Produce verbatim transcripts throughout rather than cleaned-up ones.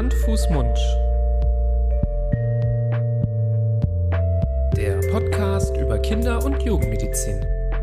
Hand, Fuß, Mund. Der Podcast über Kinder- und Jugendmedizin.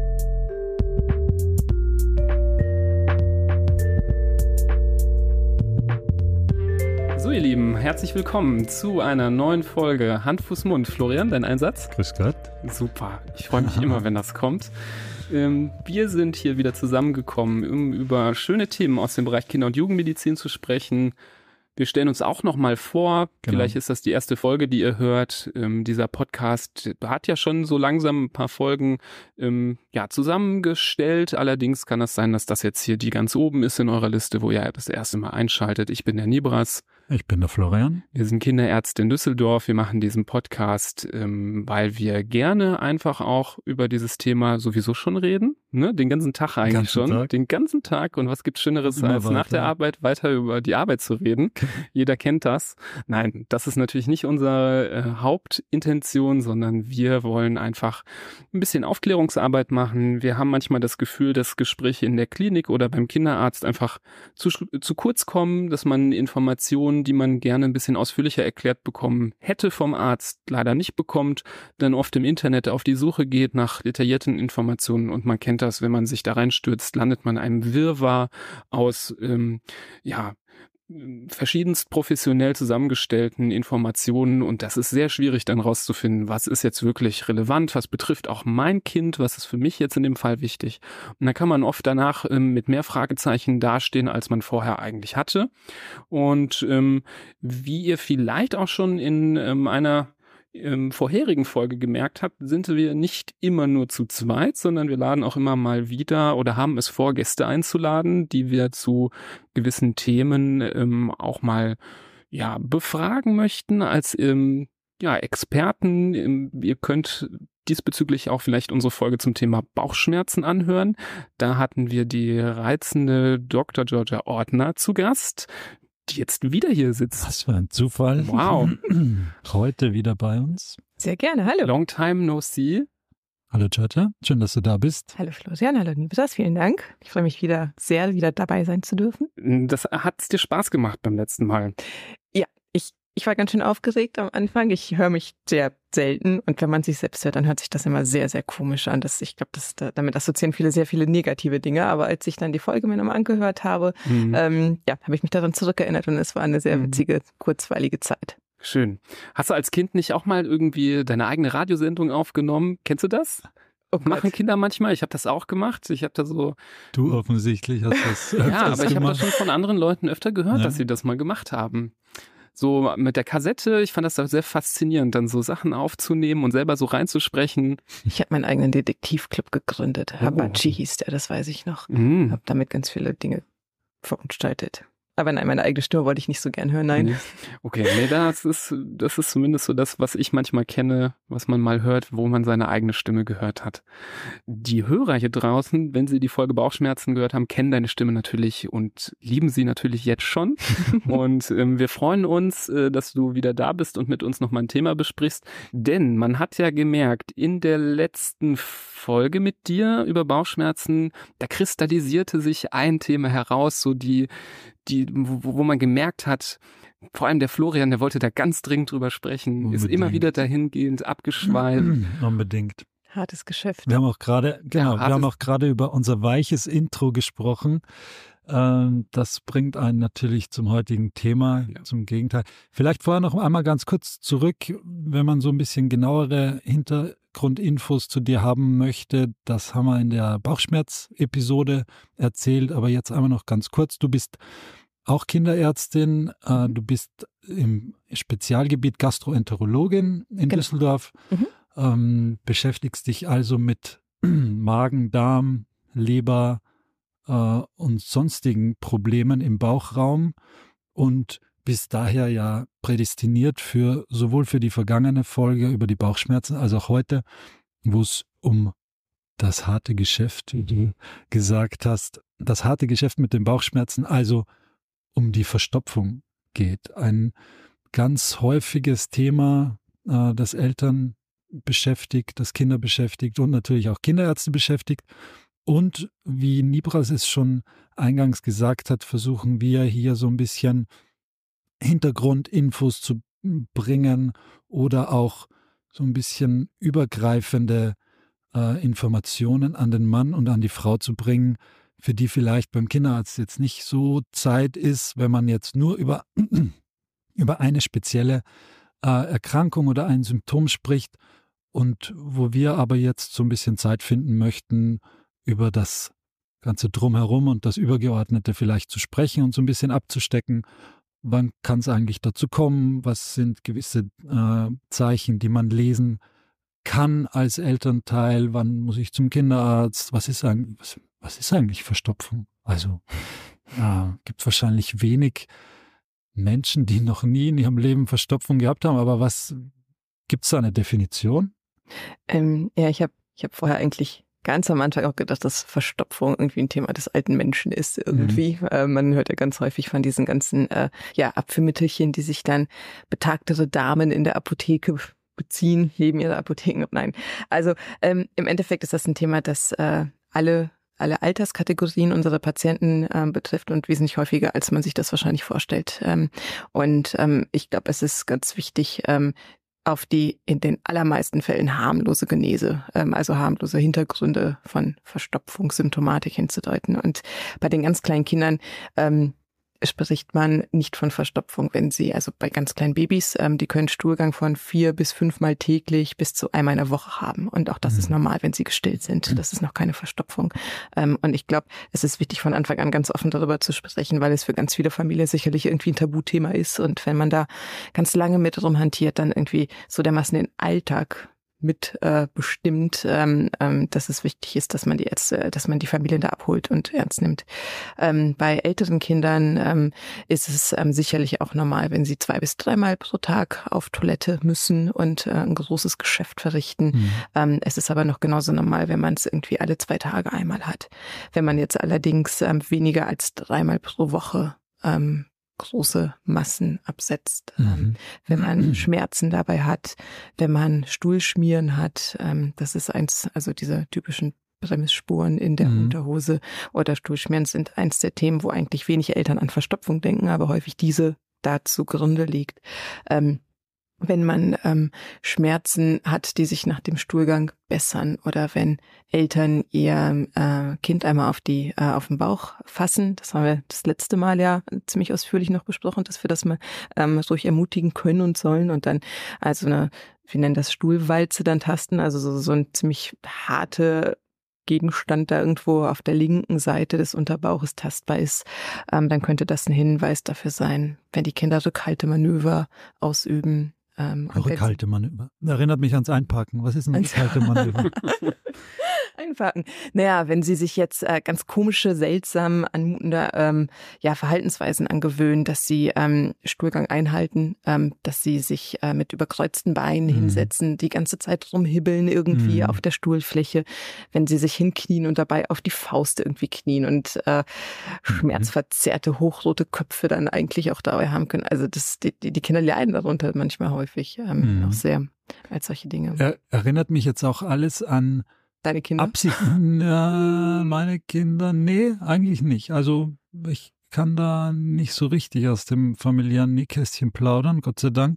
So, ihr Lieben, herzlich willkommen zu einer neuen Folge Hand, Fuß, Mund. Florian, dein Einsatz? Grüß Gott. Super, ich freue mich immer, wenn das kommt. Ähm, wir sind hier wieder zusammengekommen, um über schöne Themen aus dem Bereich Kinder- und Jugendmedizin zu sprechen. Wir stellen uns auch nochmal vor, genau. Vielleicht ist das die erste Folge, die ihr hört. Ähm, dieser Podcast hat ja schon so langsam ein paar Folgen ähm, ja, zusammengestellt. Allerdings kann es sein, dass das jetzt hier die ganz oben ist in eurer Liste, wo ihr das erste Mal einschaltet. Ich bin der Nibras. Ich bin der Florian. Wir sind Kinderärzte in Düsseldorf. Wir machen diesen Podcast, ähm, weil wir gerne einfach auch über dieses Thema sowieso schon reden. Ne? Den ganzen Tag eigentlich ganzen schon. Tag. Den ganzen Tag. Und was gibt Schöneres, Immer als weiter. nach der Arbeit weiter über die Arbeit zu reden? Jeder kennt das. Nein, das ist natürlich nicht unsere äh, Hauptintention, sondern wir wollen einfach ein bisschen Aufklärungsarbeit machen. Wir haben manchmal das Gefühl, dass Gespräche in der Klinik oder beim Kinderarzt einfach zu, zu kurz kommen, dass man Informationen, die man gerne ein bisschen ausführlicher erklärt bekommen hätte vom Arzt, leider nicht bekommt, dann oft im Internet auf die Suche geht nach detaillierten Informationen und man kennt das, wenn man sich da reinstürzt, landet man in einem Wirrwarr aus, ähm, ja, verschiedenst professionell zusammengestellten Informationen und das ist sehr schwierig dann rauszufinden, was ist jetzt wirklich relevant, was betrifft auch mein Kind, was ist für mich jetzt in dem Fall wichtig. Und da kann man oft danach ähm, mit mehr Fragezeichen dastehen, als man vorher eigentlich hatte. Und ähm, wie ihr vielleicht auch schon in ähm, einer im vorherigen Folge gemerkt habt, sind wir nicht immer nur zu zweit, sondern wir laden auch immer mal wieder oder haben es vor, Gäste einzuladen, die wir zu gewissen Themen ähm, auch mal ja befragen möchten als ähm, ja Experten. Ähm, ihr könnt diesbezüglich auch vielleicht unsere Folge zum Thema Bauchschmerzen anhören. Da hatten wir die reizende Doktor Georgia Ortner zu Gast, die jetzt wieder hier sitzt. Was für ein Zufall. Wow. Heute wieder bei uns. Sehr gerne, hallo. Long time no see. Hallo Georgia, schön, dass du da bist. Hallo Florian, hallo Nibras, vielen Dank. Ich freue mich wieder sehr, wieder dabei sein zu dürfen. Das hat es dir Spaß gemacht beim letzten Mal. Ja, ich, ich war ganz schön aufgeregt am Anfang. Ich höre mich sehr selten und wenn man sich selbst hört, dann hört sich das immer sehr, sehr komisch an. Das, ich glaube, da, damit assoziieren viele sehr viele negative Dinge, aber als ich dann die Folge mir nochmal angehört habe, mhm. ähm, ja, habe ich mich daran zurückerinnert und es war eine sehr witzige, kurzweilige Zeit. Schön. Hast du als Kind nicht auch mal irgendwie deine eigene Radiosendung aufgenommen? Kennst du das? Oh Machen Kinder manchmal. Ich habe das auch gemacht. Ich habe da so... Du offensichtlich hast das Ja, aber ich habe das schon von anderen Leuten öfter gehört, ja. dass sie das mal gemacht haben. So mit der Kassette, ich fand das sehr faszinierend, dann so Sachen aufzunehmen und selber so reinzusprechen. Ich habe meinen eigenen Detektivclub gegründet. Oh. Habachi hieß der, das weiß ich noch. Mhm. Habe damit ganz viele Dinge verunstaltet. Aber nein, meine eigene Stimme wollte ich nicht so gern hören, nein. Okay, nee, das ist, das ist zumindest so das, was ich manchmal kenne, was man mal hört, wo man seine eigene Stimme gehört hat. Die Hörer hier draußen, wenn sie die Folge Bauchschmerzen gehört haben, kennen deine Stimme natürlich und lieben sie natürlich jetzt schon. Und ähm, wir freuen uns, äh, dass du wieder da bist und mit uns nochmal ein Thema besprichst. Denn man hat ja gemerkt, in der letzten Folge mit dir über Bauchschmerzen, da kristallisierte sich ein Thema heraus, so die die, wo, wo man gemerkt hat, vor allem der Florian, der wollte da ganz dringend drüber sprechen, Unbedingt. Ist immer wieder dahingehend abgeschweift. Unbedingt. Hartes Geschäft. Wir haben auch gerade, genau, ja, wir haben auch gerade über unser weiches Intro gesprochen. Ähm, das bringt einen natürlich zum heutigen Thema, ja. Zum Gegenteil. Vielleicht vorher noch einmal ganz kurz zurück, wenn man so ein bisschen genauere Hintergrundinfos zu dir haben möchte. Das haben wir in der Bauchschmerz-Episode erzählt, aber jetzt einmal noch ganz kurz. Du bist auch Kinderärztin, äh, du bist im Spezialgebiet Gastroenterologin in genau. Düsseldorf, mhm. ähm, beschäftigst dich also mit Magen, Darm, Leber äh, und sonstigen Problemen im Bauchraum und bist daher ja prädestiniert für sowohl für die vergangene Folge über die Bauchschmerzen als auch heute, wo es um das harte Geschäft, wie du gesagt hast, das harte Geschäft mit den Bauchschmerzen, also um die Verstopfung geht. Ein ganz häufiges Thema, äh, das Eltern beschäftigt, das Kinder beschäftigt und natürlich auch Kinderärzte beschäftigt. Und wie Nibras es schon eingangs gesagt hat, versuchen wir hier so ein bisschen Hintergrundinfos zu bringen oder auch so ein bisschen übergreifende äh, Informationen an den Mann und an die Frau zu bringen, für die vielleicht beim Kinderarzt jetzt nicht so Zeit ist, wenn man jetzt nur über, über eine spezielle äh, Erkrankung oder ein Symptom spricht und wo wir aber jetzt so ein bisschen Zeit finden möchten, über das Ganze drumherum und das Übergeordnete vielleicht zu sprechen und so ein bisschen abzustecken. Wann kann es eigentlich dazu kommen? Was sind gewisse äh, Zeichen, die man lesen kann als Elternteil? Wann muss ich zum Kinderarzt? Was ist eigentlich, was, was ist eigentlich Verstopfung? Also äh, gibt wahrscheinlich wenig Menschen, die noch nie in ihrem Leben Verstopfung gehabt haben. Aber was gibt es da eine Definition? Ähm, ja, ich habe ich hab vorher eigentlich ganz am Anfang auch gedacht, dass Verstopfung irgendwie ein Thema des alten Menschen ist irgendwie. Mhm. Äh, man hört ja ganz häufig von diesen ganzen äh, ja, Abführmittelchen, die sich dann betagtere Damen in der Apotheke beziehen, neben ihrer Apotheken. Nein, also ähm, im Endeffekt ist das ein Thema, das äh, alle alle Alterskategorien unserer Patienten äh, betrifft und wesentlich häufiger, als man sich das wahrscheinlich vorstellt. Ähm, und ähm, ich glaube, es ist ganz wichtig, ähm, auf die in den allermeisten Fällen harmlose Genese, ähm, also harmlose Hintergründe von Verstopfungssymptomatik hinzudeuten. Und bei den ganz kleinen Kindern ähm, spricht man nicht von Verstopfung, wenn sie, also bei ganz kleinen Babys, ähm, die können Stuhlgang von vier bis fünfmal täglich bis zu einmal in der Woche haben. Und auch das mhm. ist normal, wenn sie gestillt sind. Das ist noch keine Verstopfung. Ähm, und ich glaube, es ist wichtig, von Anfang an ganz offen darüber zu sprechen, weil es für ganz viele Familien sicherlich irgendwie ein Tabuthema ist. Und wenn man da ganz lange mit rumhantiert, dann irgendwie so dermaßen den Alltag mit äh, bestimmt, ähm, ähm, dass es wichtig ist, dass man die Ärzte, dass man die Familien da abholt und ernst nimmt. Ähm, bei älteren Kindern ähm, ist es ähm, sicherlich auch normal, wenn sie zwei bis dreimal pro Tag auf Toilette müssen und äh, ein großes Geschäft verrichten. Mhm. Ähm, es ist aber noch genauso normal, wenn man es irgendwie alle zwei Tage einmal hat. Wenn man jetzt allerdings ähm, weniger als dreimal pro Woche ähm, große Massen absetzt, mhm. ähm, wenn man Schmerzen dabei hat, wenn man Stuhlschmieren hat, ähm, das ist eins, also diese typischen Bremsspuren in der mhm. Unterhose oder Stuhlschmieren sind eins der Themen, wo eigentlich wenig Eltern an Verstopfung denken, aber häufig diese da zugrunde liegt. Ähm, wenn man ähm, Schmerzen hat, die sich nach dem Stuhlgang bessern oder wenn Eltern ihr äh, Kind einmal auf die äh, auf den Bauch fassen, das haben wir das letzte Mal ja ziemlich ausführlich noch besprochen, dass wir das mal ähm, ruhig ermutigen können und sollen und dann also eine, wir nennen das Stuhlwalze dann tasten, also so, so ein ziemlich harte Gegenstand da irgendwo auf der linken Seite des Unterbauches tastbar ist, ähm, dann könnte das ein Hinweis dafür sein, wenn die Kinder Rückhaltemanöver ausüben. Ähm, Rückhalte Manöver. Erinnert mich ans Einparken. Was ist ein Rückhalte Manöver? Einparken. Naja, wenn Sie sich jetzt äh, ganz komische, seltsam anmutende ähm, ja, Verhaltensweisen angewöhnen, dass Sie ähm, Stuhlgang einhalten, ähm, dass Sie sich äh, mit überkreuzten Beinen mhm. hinsetzen, die ganze Zeit rumhibbeln irgendwie mhm. auf der Stuhlfläche, wenn Sie sich hinknien und dabei auf die Faust irgendwie knien und äh, schmerzverzerrte, hochrote Köpfe dann eigentlich auch dabei haben können. Also das, die, die Kinder leiden darunter manchmal häufig ähm, mhm. auch sehr als solche Dinge. Er, erinnert mich jetzt auch alles an Deine Kinder? Absicht, ja, meine Kinder, nee, eigentlich nicht. Also ich kann da nicht so richtig aus dem familiären Nähkästchen plaudern, Gott sei Dank.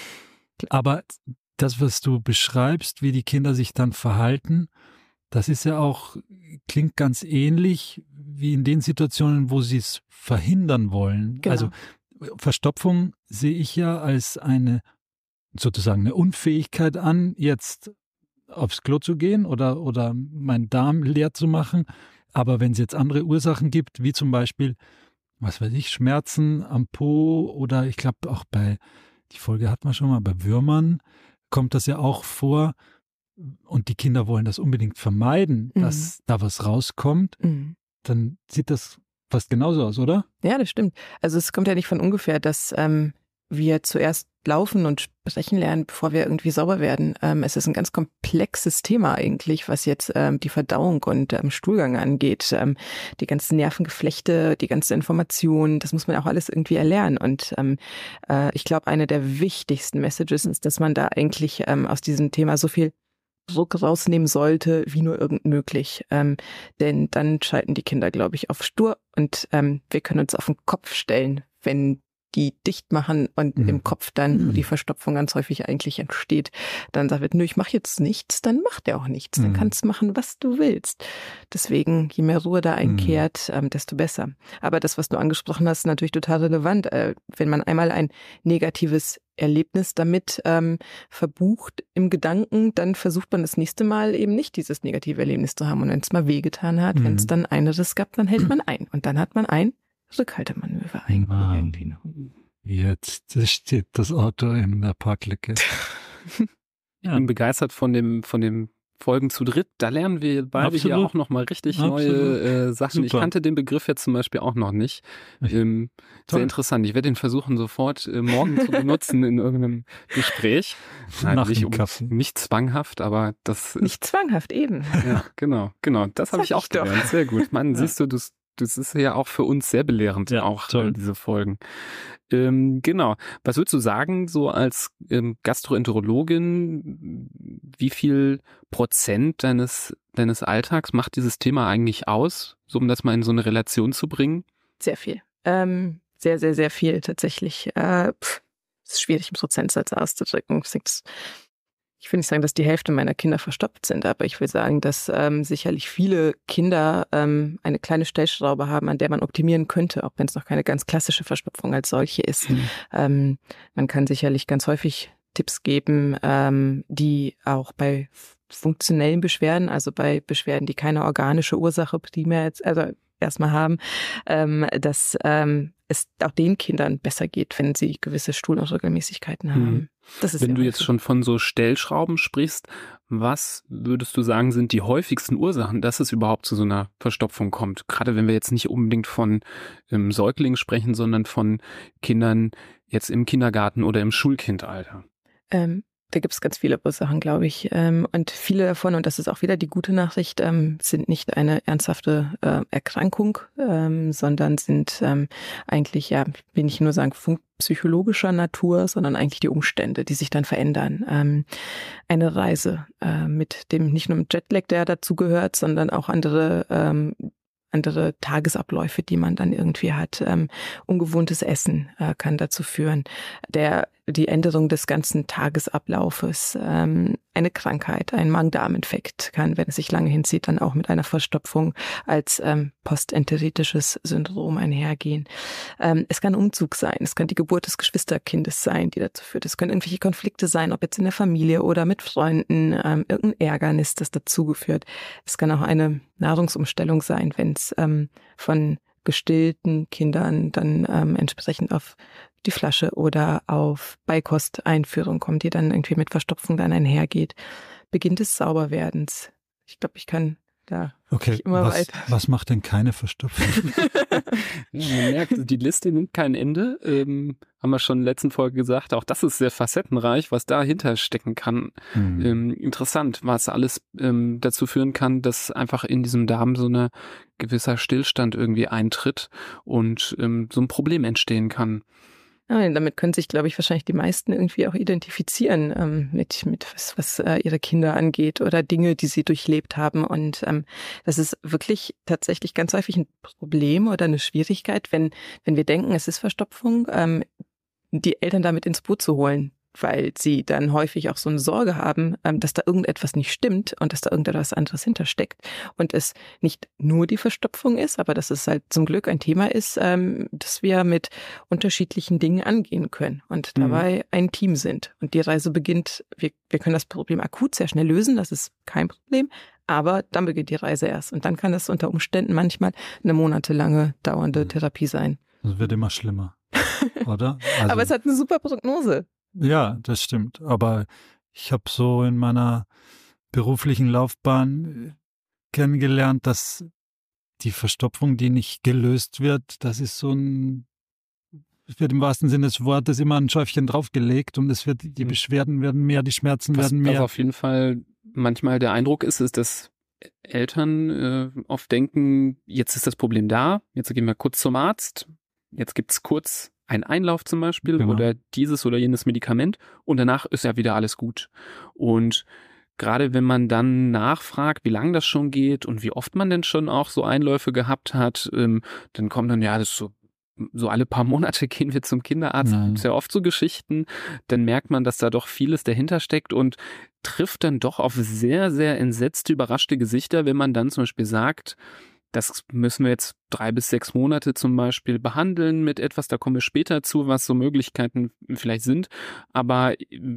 Aber das, was du beschreibst, wie die Kinder sich dann verhalten, das ist ja auch, klingt ganz ähnlich wie in den Situationen, wo sie es verhindern wollen. Genau. Also Verstopfung sehe ich ja als eine sozusagen eine Unfähigkeit an, jetzt aufs Klo zu gehen oder, oder meinen Darm leer zu machen. Aber wenn es jetzt andere Ursachen gibt, wie zum Beispiel, was weiß ich, Schmerzen am Po oder ich glaube auch bei, die Folge hatten wir schon mal, bei Würmern kommt das ja auch vor und die Kinder wollen das unbedingt vermeiden, mhm. dass da was rauskommt, mhm. dann sieht das fast genauso aus, oder? Ja, das stimmt. Also es kommt ja nicht von ungefähr, dass ähm, wir zuerst laufen und sprechen lernen, bevor wir irgendwie sauber werden. Ähm, es ist ein ganz komplexes Thema eigentlich, was jetzt ähm, die Verdauung und ähm, Stuhlgang angeht. Ähm, die ganzen Nervengeflechte, die ganze Information, das muss man auch alles irgendwie erlernen. Und ähm, äh, ich glaube, eine der wichtigsten Messages ist, dass man da eigentlich ähm, aus diesem Thema so viel Druck rausnehmen sollte, wie nur irgend möglich. Ähm, denn dann schalten die Kinder, glaube ich, auf stur und ähm, wir können uns auf den Kopf stellen, wenn die dicht machen und mhm. im Kopf dann mhm. die Verstopfung ganz häufig eigentlich entsteht. Dann sagt er, nö, ich mache jetzt nichts, dann macht er auch nichts. Mhm. Dann kannst du machen, was du willst. Deswegen, je mehr Ruhe da einkehrt, mhm. ähm, desto besser. Aber das, was du angesprochen hast, ist natürlich total relevant. Äh, wenn man einmal ein negatives Erlebnis damit ähm, verbucht im Gedanken, dann versucht man das nächste Mal eben nicht dieses negative Erlebnis zu haben. Und wenn es mal wehgetan hat, mhm. wenn es dann ein Riss gab, dann hält man ein. Und dann hat man ein Rückhaltemanöver eingegangen. Jetzt steht das Auto in der Parklücke. Ich ja. bin begeistert von dem, von dem Folgen zu dritt. Da lernen wir beide Absolut. hier auch nochmal richtig Absolut. neue äh, Sachen. Super. Ich kannte den Begriff jetzt zum Beispiel auch noch nicht. Ähm, sehr interessant. Ich werde den versuchen, sofort äh, morgen zu benutzen in irgendeinem Gespräch. Nein, Nach nicht, dem Kaffee. nicht zwanghaft, aber das ist, nicht zwanghaft, eben. Ja, genau, genau. Das habe ich auch gelernt. Sehr gut. Mann, ja. siehst du, das, das ist ja auch für uns sehr belehrend, ja, auch äh, diese Folgen. Ähm, genau. Was würdest du sagen, so als ähm, Gastroenterologin, wie viel Prozent deines, deines Alltags macht dieses Thema eigentlich aus, so um das mal in so eine Relation zu bringen? Sehr viel. Ähm, sehr, sehr, sehr viel tatsächlich. Äh, pff, es ist schwierig, im Prozentsatz auszudrücken. Ich will nicht sagen, dass die Hälfte meiner Kinder verstopft sind, aber ich will sagen, dass ähm, sicherlich viele Kinder ähm, eine kleine Stellschraube haben, an der man optimieren könnte, auch wenn es noch keine ganz klassische Verstopfung als solche ist. Mhm. Ähm, man kann sicherlich ganz häufig Tipps geben, ähm, die auch bei funktionellen Beschwerden, also bei Beschwerden, die keine organische Ursache primär jetzt, also erstmal haben, ähm, dass ähm, es auch den Kindern besser geht, wenn sie gewisse Stuhlunregelmäßigkeiten haben. Mhm. Das ist wenn du jetzt schon von so Stellschrauben sprichst, was würdest du sagen, sind die häufigsten Ursachen, dass es überhaupt zu so einer Verstopfung kommt? Gerade wenn wir jetzt nicht unbedingt von ähm, Säuglingen sprechen, sondern von Kindern jetzt im Kindergarten oder im Schulkindalter. Ähm, Da gibt es ganz viele Ursachen, glaube ich. Ähm, und viele davon, und das ist auch wieder die gute Nachricht, ähm, sind nicht eine ernsthafte äh, Erkrankung, ähm, sondern sind ähm, eigentlich, ja, will ich nur sagen, psychologischer Natur, sondern eigentlich die Umstände, die sich dann verändern. Ähm, eine Reise äh, mit dem, nicht nur mit Jetlag, der dazugehört, sondern auch andere ähm, andere Tagesabläufe, die man dann irgendwie hat. Ähm, ungewohntes Essen äh, kann dazu führen. Der, die Änderung des ganzen Tagesablaufes, ähm, eine Krankheit, ein Magen-Darm-Infekt kann, wenn es sich lange hinzieht, dann auch mit einer Verstopfung als ähm, postenteritisches Syndrom einhergehen. Ähm, es kann Umzug sein, es kann die Geburt des Geschwisterkindes sein, die dazu führt. Es können irgendwelche Konflikte sein, ob jetzt in der Familie oder mit Freunden, ähm, irgendein Ärgernis, das dazugeführt. Es kann auch eine Nahrungsumstellung sein, wenn es ähm, von gestillten Kindern dann ähm, entsprechend auf die Flasche oder auf Beikosteinführung kommt, die dann irgendwie mit Verstopfung dann einhergeht. Beginn des Sauberwerdens. Ich glaube, ich kann da okay, immer was, weiter. Was macht denn keine Verstopfung? Ja, man merkt, die Liste nimmt kein Ende. Ähm, haben wir schon in der letzten Folge gesagt. Auch das ist sehr facettenreich, was dahinter stecken kann. Mhm. Ähm, interessant, was alles ähm, dazu führen kann, dass einfach in diesem Darm so eine gewisser Stillstand irgendwie eintritt und ähm, so ein Problem entstehen kann. Ja, damit können sich, glaube ich, wahrscheinlich die meisten irgendwie auch identifizieren ähm, mit, mit was, was äh, ihre Kinder angeht oder Dinge, die sie durchlebt haben. Und ähm, das ist wirklich tatsächlich ganz häufig ein Problem oder eine Schwierigkeit, wenn, wenn wir denken, es ist Verstopfung, ähm, die Eltern damit ins Boot zu holen, weil sie dann häufig auch so eine Sorge haben, dass da irgendetwas nicht stimmt und dass da irgendetwas anderes hintersteckt und es nicht nur die Verstopfung ist, aber dass es halt zum Glück ein Thema ist, dass wir mit unterschiedlichen Dingen angehen können und dabei mhm. ein Team sind. Und die Reise beginnt, wir, wir können das Problem akut sehr schnell lösen, das ist kein Problem, aber dann beginnt die Reise erst und dann kann das unter Umständen manchmal eine monatelange dauernde mhm. Therapie sein. Das wird immer schlimmer, oder? Also aber es hat eine super Prognose. Ja, das stimmt. Aber ich habe so in meiner beruflichen Laufbahn kennengelernt, dass die Verstopfung, die nicht gelöst wird, das ist so ein, es wird im wahrsten Sinne des Wortes immer ein Schäufchen draufgelegt und es wird, die Beschwerden werden mehr, die Schmerzen was, werden mehr. Was auf jeden Fall manchmal der Eindruck ist, ist, dass Eltern äh, oft denken, jetzt ist das Problem da, jetzt gehen wir kurz zum Arzt, jetzt gibt's kurz ein Einlauf zum Beispiel genau. oder dieses oder jenes Medikament und danach ist ja wieder alles gut. Und gerade wenn man dann nachfragt, wie lange das schon geht und wie oft man denn schon auch so Einläufe gehabt hat, ähm, dann kommt dann, ja, das ist so so alle paar Monate gehen wir zum Kinderarzt, Mhm. sehr oft so Geschichten, dann merkt man, dass da doch vieles dahinter steckt und trifft dann doch auf sehr, sehr entsetzte, überraschte Gesichter, wenn man dann zum Beispiel sagt, das müssen wir jetzt drei bis sechs Monate zum Beispiel behandeln mit etwas, da kommen wir später zu, was so Möglichkeiten vielleicht sind. Aber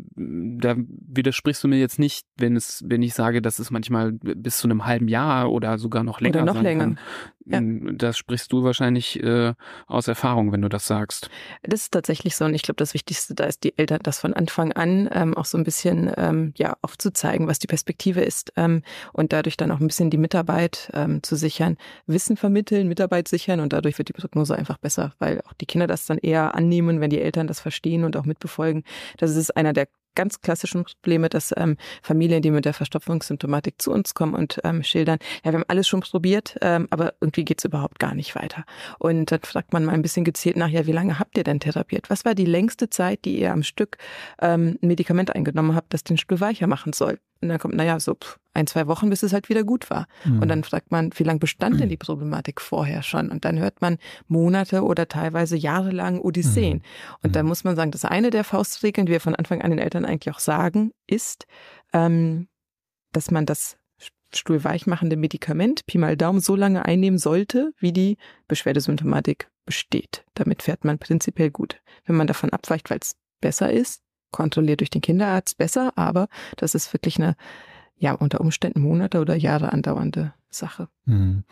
da widersprichst du mir jetzt nicht, wenn es, wenn ich sage, dass es manchmal bis zu einem halben Jahr oder sogar noch länger Oder noch sein länger. kann. Ja. Das sprichst du wahrscheinlich äh, aus Erfahrung, wenn du das sagst. Das ist tatsächlich so und ich glaube, das Wichtigste da ist, die Eltern das von Anfang an ähm, auch so ein bisschen ähm, ja aufzuzeigen, was die Perspektive ist ähm, und dadurch dann auch ein bisschen die Mitarbeit ähm, zu sichern, Wissen vermitteln, Mitarbeit sichern und dadurch wird die Prognose einfach besser, weil auch die Kinder das dann eher annehmen, wenn die Eltern das verstehen und auch mitbefolgen. Das ist einer der ganz klassischen Probleme, dass ähm, Familien, die mit der Verstopfungssymptomatik zu uns kommen und ähm, schildern, ja, wir haben alles schon probiert, ähm, aber irgendwie geht's überhaupt gar nicht weiter. Und dann fragt man mal ein bisschen gezielt nach, ja, wie lange habt ihr denn therapiert? Was war die längste Zeit, die ihr am Stück ähm, ein Medikament eingenommen habt, das den Stuhl weicher machen soll? Und dann kommt, naja, so pff, ein, zwei Wochen, bis es halt wieder gut war. Mhm. Und dann fragt man, wie lange bestand denn die Problematik vorher schon? Und dann hört man Monate oder teilweise jahrelang Odysseen. Mhm. Und da muss man sagen, das eine der Faustregeln, die wir von Anfang an den Eltern eigentlich auch sagen, ist, ähm, dass man das stuhlweichmachende Medikament Pi mal Daumen so lange einnehmen sollte, wie die Beschwerdesymptomatik besteht. Damit fährt man prinzipiell gut. Wenn man davon abweicht, weil es besser ist, kontrolliert durch den Kinderarzt besser, aber das ist wirklich eine, ja, unter Umständen Monate oder Jahre andauernde Sache. Mhm.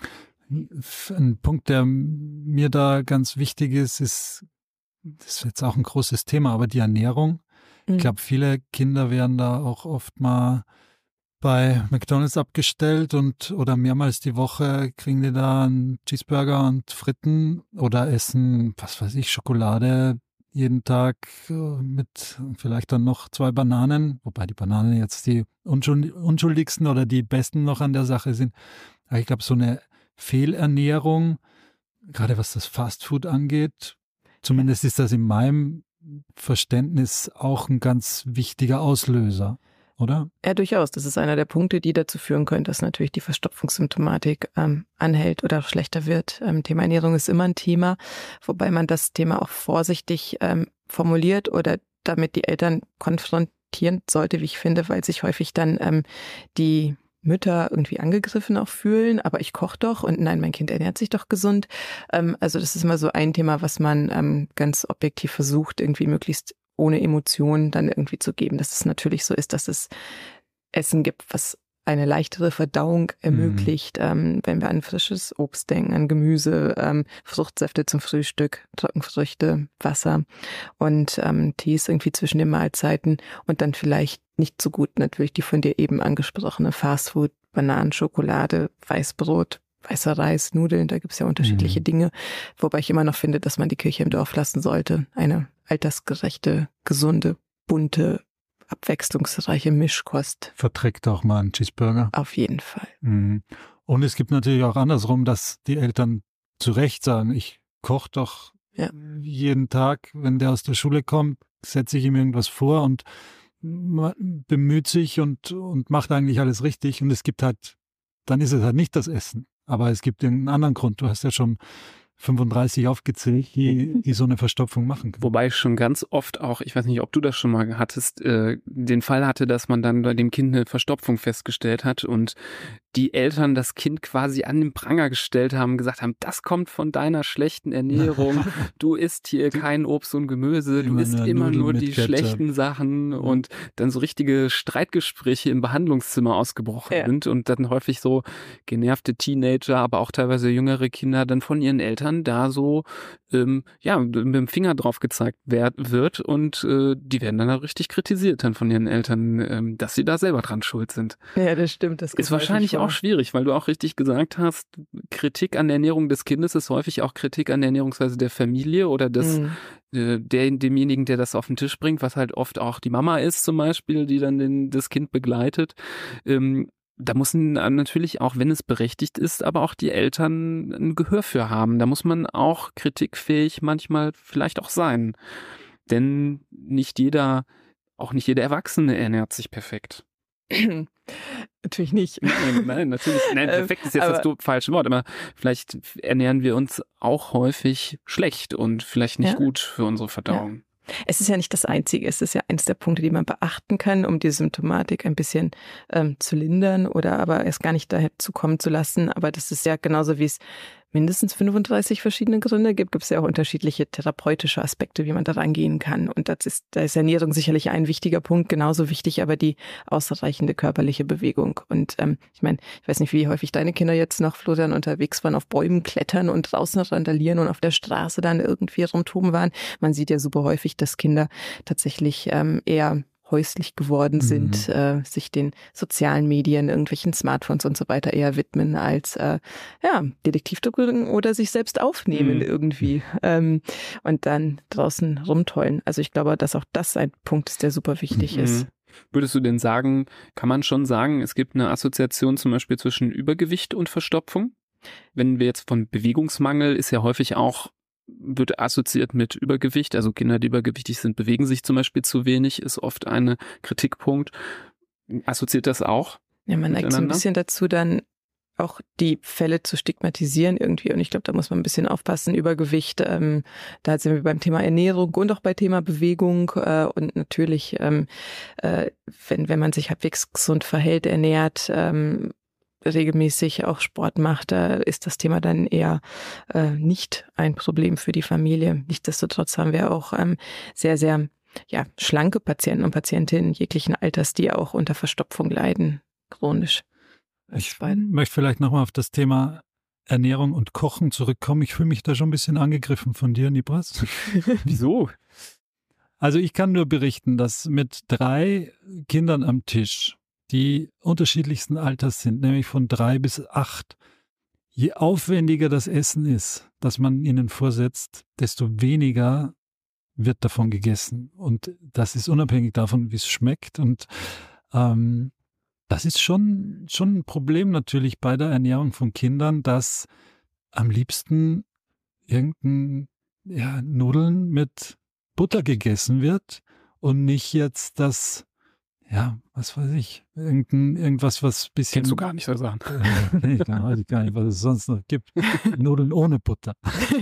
Ein Punkt, der mir da ganz wichtig ist, ist, das ist jetzt auch ein großes Thema, aber die Ernährung. Ich glaube, viele Kinder werden da auch oft mal bei McDonald's abgestellt und oder mehrmals die Woche kriegen die da einen Cheeseburger und Fritten oder essen, was weiß ich, Schokolade jeden Tag mit vielleicht dann noch zwei Bananen, wobei die Bananen jetzt die unschuldigsten oder die besten noch an der Sache sind. Aber ich glaube, so eine Fehlernährung, gerade was das Fastfood angeht, zumindest ist das in meinem Verständnis auch ein ganz wichtiger Auslöser, oder? Ja, durchaus. Das ist einer der Punkte, die dazu führen können, dass natürlich die Verstopfungssymptomatik ähm, anhält oder schlechter wird. Ähm, Thema Ernährung ist immer ein Thema, wobei man das Thema auch vorsichtig ähm, formuliert oder damit die Eltern konfrontieren sollte, wie ich finde, weil sich häufig dann ähm, die Mütter irgendwie angegriffen auch fühlen, aber ich koche doch und nein, mein Kind ernährt sich doch gesund. Ähm, also das ist immer so ein Thema, was man ähm, ganz objektiv versucht, irgendwie möglichst ohne Emotionen dann irgendwie zu geben, dass es natürlich so ist, dass es Essen gibt, was eine leichtere Verdauung ermöglicht, mhm. ähm, wenn wir an frisches Obst denken, an Gemüse, ähm, Fruchtsäfte zum Frühstück, Trockenfrüchte, Wasser und ähm, Tees irgendwie zwischen den Mahlzeiten und dann vielleicht nicht so gut natürlich die von dir eben angesprochene Fastfood, Bananen, Schokolade, Weißbrot, weißer Reis, Nudeln, da gibt es ja unterschiedliche mhm. Dinge, wobei ich immer noch finde, dass man die Kirche im Dorf lassen sollte. Eine altersgerechte, gesunde, bunte, abwechslungsreiche Mischkost. Verträgt auch mal einen Cheeseburger. Auf jeden Fall. Mhm. Und es gibt natürlich auch andersrum, dass die Eltern zu Recht sagen, ich koche doch ja. jeden Tag, wenn der aus der Schule kommt, setze ich ihm irgendwas vor und bemüht sich und, und macht eigentlich alles richtig. Und es gibt halt, dann ist es halt nicht das Essen. Aber es gibt irgendeinen anderen Grund. Du hast ja schon fünfunddreißig aufgezählt, die, die so eine Verstopfung machen können. Wobei ich schon ganz oft auch, ich weiß nicht, ob du das schon mal hattest, äh, den Fall hatte, dass man dann bei dem Kind eine Verstopfung festgestellt hat und die Eltern das Kind quasi an den Pranger gestellt haben, gesagt haben, das kommt von deiner schlechten Ernährung, du isst hier kein Obst und Gemüse, du isst immer nur die schlechten Sachen und dann so richtige Streitgespräche im Behandlungszimmer ausgebrochen ja. sind und dann häufig so genervte Teenager, aber auch teilweise jüngere Kinder dann von ihren Eltern da so ähm, ja mit dem Finger drauf gezeigt werd, wird und äh, die werden dann auch richtig kritisiert dann von ihren Eltern, ähm, dass sie da selber dran schuld sind. Ja, das stimmt. Das ist wahrscheinlich auch schwierig, weil du auch richtig gesagt hast, Kritik an der Ernährung des Kindes ist häufig auch Kritik an der Ernährungsweise der Familie oder des mhm. äh, der, demjenigen, der das auf den Tisch bringt, was halt oft auch die Mama ist zum Beispiel, die dann den, das Kind begleitet. Ähm, Da müssen natürlich auch, wenn es berechtigt ist, aber auch die Eltern ein Gehör für haben. Da muss man auch kritikfähig manchmal vielleicht auch sein. Denn nicht jeder, auch nicht jeder Erwachsene ernährt sich perfekt. Natürlich nicht. Nein, nein natürlich. Nein, perfekt ist jetzt aber, das falsche Wort, aber vielleicht ernähren wir uns auch häufig schlecht und vielleicht nicht ja. gut für unsere Verdauung. Ja. Es ist ja nicht das Einzige, es ist ja eins der Punkte, die man beachten kann, um die Symptomatik ein bisschen ähm, zu lindern oder aber erst gar nicht dazu kommen zu lassen. Aber das ist ja genauso, wie es mindestens fünfunddreißig verschiedene Gründe gibt, gibt es ja auch unterschiedliche therapeutische Aspekte, wie man da rangehen kann. Und das ist, da ist Ernährung sicherlich ein wichtiger Punkt, genauso wichtig aber die ausreichende körperliche Bewegung. Und ähm, ich meine, ich weiß nicht, wie häufig deine Kinder jetzt noch, Florian, unterwegs waren, auf Bäumen klettern und draußen randalieren und auf der Straße dann irgendwie rumtoben waren. Man sieht ja super häufig, dass Kinder tatsächlich ähm, eher häuslich geworden sind, mhm. äh, sich den sozialen Medien, irgendwelchen Smartphones und so weiter eher widmen als äh, ja, Detektiv drücken oder sich selbst aufnehmen mhm. irgendwie ähm, und dann draußen rumtollen. Also ich glaube, dass auch das ein Punkt ist, der super wichtig mhm. ist. Würdest du denn sagen, kann man schon sagen, es gibt eine Assoziation zum Beispiel zwischen Übergewicht und Verstopfung? Wenn wir jetzt von Bewegungsmangel, ist ja häufig auch wird assoziiert mit Übergewicht, also Kinder, die übergewichtig sind, bewegen sich zum Beispiel zu wenig, ist oft ein Kritikpunkt. Assoziiert das auch? Ja, man neigt so ein bisschen dazu, dann auch die Fälle zu stigmatisieren irgendwie und ich glaube, da muss man ein bisschen aufpassen, Übergewicht, ähm, da sind wir beim Thema Ernährung und auch bei Thema Bewegung äh, und natürlich, ähm, äh, wenn, wenn man sich halbwegs gesund verhält, ernährt, ähm, regelmäßig auch Sport macht, da ist das Thema dann eher äh, nicht ein Problem für die Familie. Nichtsdestotrotz haben wir auch ähm, sehr, sehr ja, schlanke Patienten und Patientinnen jeglichen Alters, die auch unter Verstopfung leiden, chronisch. Ich möchte vielleicht nochmal auf das Thema Ernährung und Kochen zurückkommen. Ich fühle mich da schon ein bisschen angegriffen von dir, Nibras. Wieso? Also ich kann nur berichten, dass mit drei Kindern am Tisch, die unterschiedlichsten Alters sind, nämlich von drei bis acht. Je aufwendiger das Essen ist, das man ihnen vorsetzt, desto weniger wird davon gegessen. Und das ist unabhängig davon, wie es schmeckt. Und ähm, das ist schon, schon ein Problem natürlich bei der Ernährung von Kindern, dass am liebsten irgendein ja, Nudeln mit Butter gegessen wird und nicht jetzt das Ja, was weiß ich, irgendein, irgendwas, was ein bisschen... Kennst du gar nicht so Sachen. Äh, nee, da weiß ich gar nicht, was es sonst noch gibt. Nudeln ohne Butter.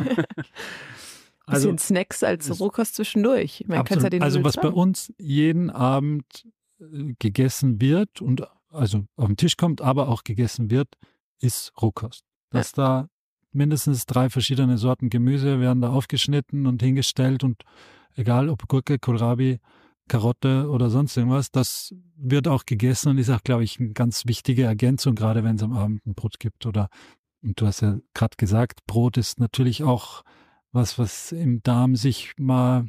Also, bisschen Snacks als Rohkost zwischendurch. Man kann's ja den also was sagen. bei uns jeden Abend äh, gegessen wird und also auf den Tisch kommt, aber auch gegessen wird, ist Rohkost. Dass ja. da mindestens drei verschiedene Sorten Gemüse werden da aufgeschnitten und hingestellt und egal ob Gurke, Kohlrabi, Karotte oder sonst irgendwas, das wird auch gegessen und ist auch, glaube ich, eine ganz wichtige Ergänzung, gerade wenn es am Abend ein Brot gibt oder, und du hast ja gerade gesagt, Brot ist natürlich auch was, was im Darm sich mal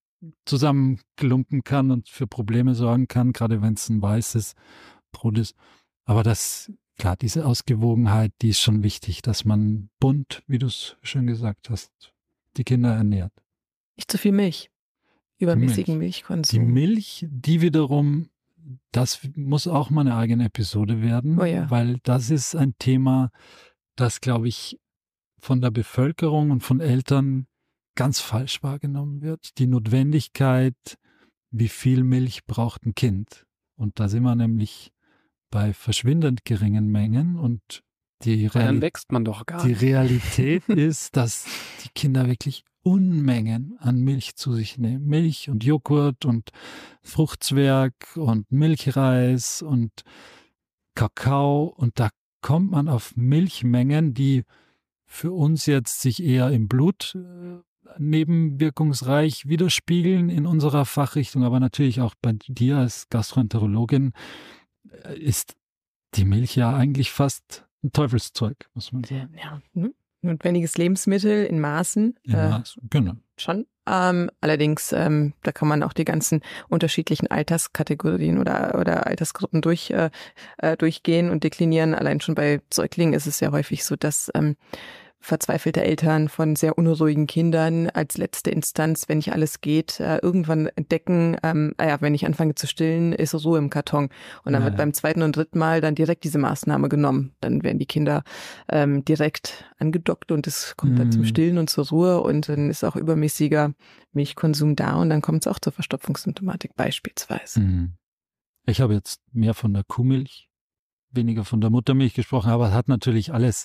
zusammenklumpen kann und für Probleme sorgen kann, gerade wenn es ein weißes Brot ist. Aber das, klar, diese Ausgewogenheit, die ist schon wichtig, dass man bunt, wie du es schön gesagt hast, die Kinder ernährt. Nicht zu viel Milch. Übermäßigen Milch. Milchkonsum. Die Milch, die wiederum, das muss auch mal eine eigene Episode werden, oh ja. weil das ist ein Thema, das, glaube ich, von der Bevölkerung und von Eltern ganz falsch wahrgenommen wird. Die Notwendigkeit, wie viel Milch braucht ein Kind. Und da sind wir nämlich bei verschwindend geringen Mengen und die, Reali- dann wächst man doch gar die nicht. Realität ist, dass die Kinder wirklich Unmengen an Milch zu sich nehmen. Milch und Joghurt und Fruchtzwerg und Milchreis und Kakao. Und da kommt man auf Milchmengen, die für uns jetzt sich eher im Blut äh, nebenwirkungsreich widerspiegeln in unserer Fachrichtung. Aber natürlich auch bei dir als Gastroenterologin äh, ist die Milch ja eigentlich fast ein Teufelszeug, muss man sagen. Ja, hm? Notwendiges Lebensmittel in Maßen. In äh, Maßen, genau. Schon. Ähm, allerdings, ähm, da kann man auch die ganzen unterschiedlichen Alterskategorien oder, oder Altersgruppen durch, äh, durchgehen und deklinieren. Allein schon bei Säuglingen ist es ja häufig so, dass ähm, verzweifelte Eltern von sehr unruhigen Kindern als letzte Instanz, wenn nicht alles geht, äh, irgendwann entdecken, ähm, ah ja, wenn ich anfange zu stillen, ist Ruhe im Karton. Und dann ja, wird ja. beim zweiten und dritten Mal dann direkt diese Maßnahme genommen. Dann werden die Kinder ähm, direkt angedockt und es kommt mhm. dann zum Stillen und zur Ruhe und dann ist auch übermäßiger Milchkonsum da und dann kommt es auch zur Verstopfungssymptomatik beispielsweise. Mhm. Ich habe jetzt mehr von der Kuhmilch weniger von der Muttermilch gesprochen, aber hat natürlich alles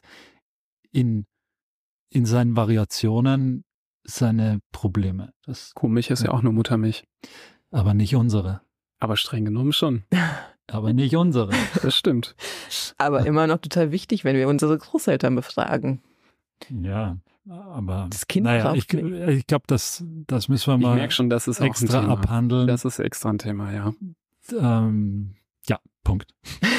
in, in seinen Variationen seine Probleme. Das, Kuhmilch ist ja auch nur Muttermilch. Aber nicht unsere. Aber streng genommen schon. Aber nicht unsere. Das stimmt. Aber immer noch total wichtig, wenn wir unsere Großeltern befragen. Ja, aber das Kind naja, braucht ich, ich glaube, das, das müssen wir mal ich merke schon, das ist extra auch ein Thema. abhandeln. Das ist extra ein Thema, ja. Ähm, ja, Punkt.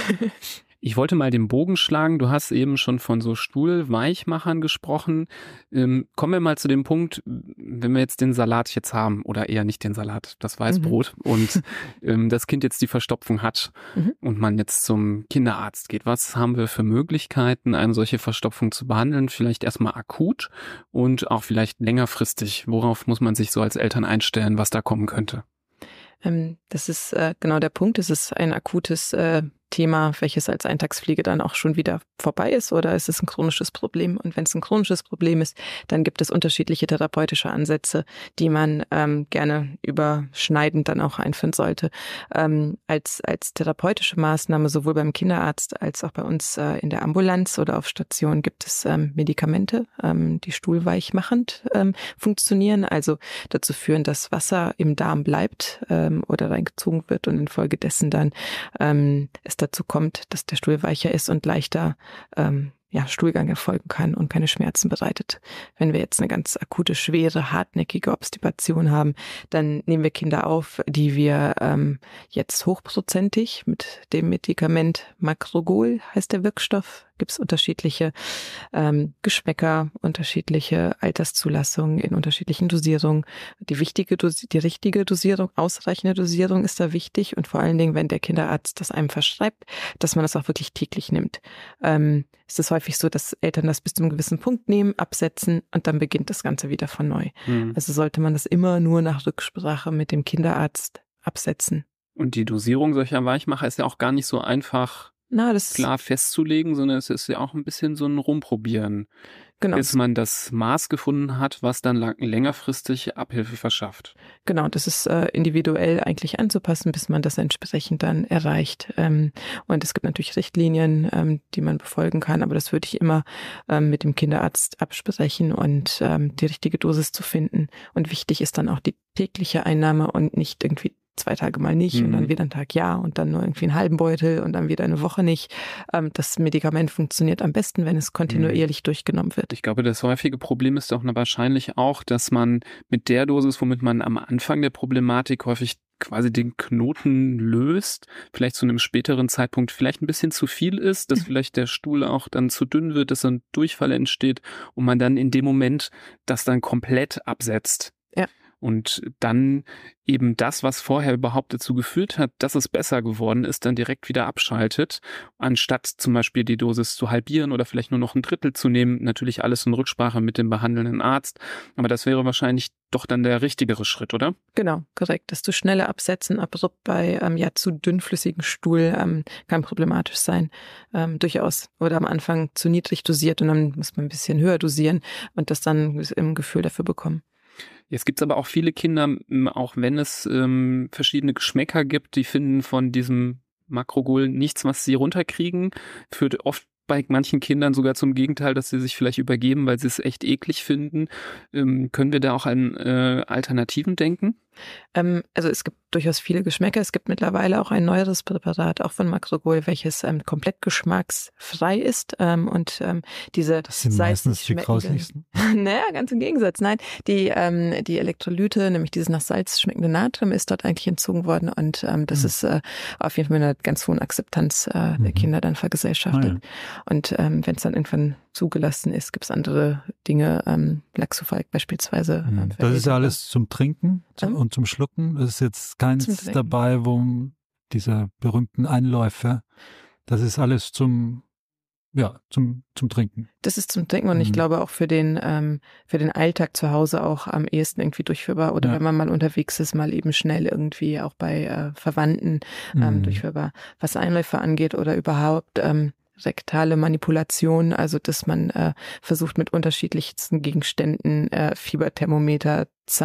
Ich wollte mal den Bogen schlagen. Du hast eben schon von so Stuhlweichmachern gesprochen. Ähm, kommen wir mal zu dem Punkt, wenn wir jetzt den Salat jetzt haben, oder eher nicht den Salat, das Weißbrot, mhm. und ähm, das Kind jetzt die Verstopfung hat mhm. und man jetzt zum Kinderarzt geht. Was haben wir für Möglichkeiten, eine solche Verstopfung zu behandeln? Vielleicht erstmal akut und auch vielleicht längerfristig. Worauf muss man sich so als Eltern einstellen, was da kommen könnte? Ähm, das ist äh, genau der Punkt. Es ist ein akutes äh, Thema, welches als Eintagspflege dann auch schon wieder vorbei ist, oder ist es ein chronisches Problem? Und wenn es ein chronisches Problem ist, dann gibt es unterschiedliche therapeutische Ansätze, die man ähm, gerne überschneidend dann auch einführen sollte. Ähm, als, als therapeutische Maßnahme sowohl beim Kinderarzt als auch bei uns äh, in der Ambulanz oder auf Station gibt es ähm, Medikamente, ähm, die stuhlweichmachend ähm, funktionieren, also dazu führen, dass Wasser im Darm bleibt ähm, oder reingezogen wird und infolgedessen dann ähm, es dazu kommt, dass der Stuhl weicher ist und leichter ähm, ja, Stuhlgang erfolgen kann und keine Schmerzen bereitet. Wenn wir jetzt eine ganz akute, schwere, hartnäckige Obstipation haben, dann nehmen wir Kinder auf, die wir ähm, jetzt hochprozentig mit dem Medikament Macrogol, heißt der Wirkstoff, gibt es unterschiedliche ähm, Geschmäcker, unterschiedliche Alterszulassungen in unterschiedlichen Dosierungen. Die wichtige, Dosi- die richtige Dosierung, ausreichende Dosierung ist da wichtig und vor allen Dingen, wenn der Kinderarzt das einem verschreibt, dass man das auch wirklich täglich nimmt. Ähm, es ist häufig so, dass Eltern das bis zu einem gewissen Punkt nehmen, absetzen und dann beginnt das Ganze wieder von neu. Mhm. Also sollte man das immer nur nach Rücksprache mit dem Kinderarzt absetzen. Und die Dosierung solcher Weichmacher ist ja auch gar nicht so einfach Na, das klar festzulegen, sondern es ist ja auch ein bisschen so ein Rumprobieren, genau. bis man das Maß gefunden hat, was dann lang, längerfristig Abhilfe verschafft. Genau, das ist äh, individuell eigentlich anzupassen, bis man das entsprechend dann erreicht. Ähm, und es gibt natürlich Richtlinien, ähm, die man befolgen kann, aber das würde ich immer ähm, mit dem Kinderarzt absprechen und ähm, die richtige Dosis zu finden. Und wichtig ist dann auch die tägliche Einnahme und nicht irgendwie zwei Tage mal nicht mhm. und dann wieder einen Tag ja und dann nur irgendwie einen halben Beutel und dann wieder eine Woche nicht. Ähm, das Medikament funktioniert am besten, wenn es kontinuierlich mhm. durchgenommen wird. Ich glaube, das häufige Problem ist doch wahrscheinlich auch, dass man mit der Dosis, womit man am Anfang der Problematik häufig quasi den Knoten löst, vielleicht zu einem späteren Zeitpunkt vielleicht ein bisschen zu viel ist, dass vielleicht der Stuhl auch dann zu dünn wird, dass ein Durchfall entsteht und man dann in dem Moment das dann komplett absetzt. Ja. Und dann eben das, was vorher überhaupt dazu geführt hat, dass es besser geworden ist, dann direkt wieder abschaltet, anstatt zum Beispiel die Dosis zu halbieren oder vielleicht nur noch ein Drittel zu nehmen. Natürlich alles in Rücksprache mit dem behandelnden Arzt. Aber das wäre wahrscheinlich doch dann der richtigere Schritt, oder? Genau, korrekt. Desto schneller absetzen, abrupt bei ähm, ja zu dünnflüssigen Stuhl ähm, kann problematisch sein. Ähm, durchaus. Oder am Anfang zu niedrig dosiert und dann muss man ein bisschen höher dosieren und das dann im Gefühl dafür bekommen. Jetzt gibt es aber auch viele Kinder, auch wenn es ähm, verschiedene Geschmäcker gibt, die finden von diesem Macrogol nichts, was sie runterkriegen. Führt oft bei manchen Kindern sogar zum Gegenteil, dass sie sich vielleicht übergeben, weil sie es echt eklig finden. Ähm, können wir da auch an äh, Alternativen denken? Ähm, also es gibt durchaus viele Geschmäcker. Es gibt mittlerweile auch ein neueres Präparat, auch von Macrogol, welches ähm, komplett geschmacksfrei ist. Ähm, und ähm, diese Das sind meistens die grauslichsten. Naja, ganz im Gegensatz. Nein, die, ähm, die Elektrolyte, nämlich dieses nach Salz schmeckende Natrium, ist dort eigentlich entzogen worden. Und ähm, das mhm. ist äh, auf jeden Fall mit einer ganz hohen Akzeptanz äh, mhm. der Kinder dann vergesellschaftet. Ah, ja. Und ähm, wenn es dann irgendwann zugelassen ist, gibt es andere Dinge, ähm, Laxofalk beispielsweise. Mhm. Das ist ja alles zum Trinken zum, mhm. und zum Schlucken. Das ist jetzt keins dabei, wo diese berühmten Einläufe, das ist alles zum Ja, zum, zum Trinken. Das ist zum Trinken und mhm. ich glaube auch für den, ähm, für den Alltag zu Hause auch am ehesten irgendwie durchführbar oder ja. wenn man mal unterwegs ist, mal eben schnell irgendwie auch bei äh, Verwandten ähm, mhm. durchführbar. Was Einläufe angeht oder überhaupt ähm, rektale Manipulation, also dass man äh, versucht mit unterschiedlichsten Gegenständen, äh, Fieberthermometer, Zahn